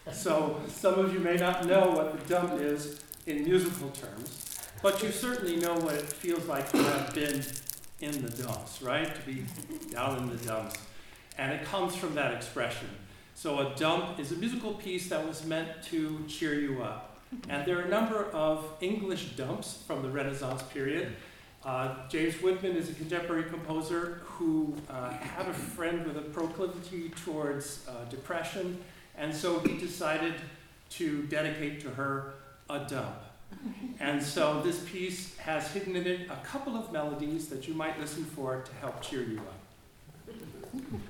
So some of you may not know what the dump is in musical terms, but you certainly know what it feels like to have been in the dumps, right? To be down in the dumps. And it comes from that expression. So a dump is a musical piece that was meant to cheer you up. And there are a number of English dumps from the Renaissance period. James Whitman is a contemporary composer who had a friend with a proclivity towards depression, and so he decided to dedicate to her a dump. And so this piece has hidden in it a couple of melodies that you might listen for to help cheer you up.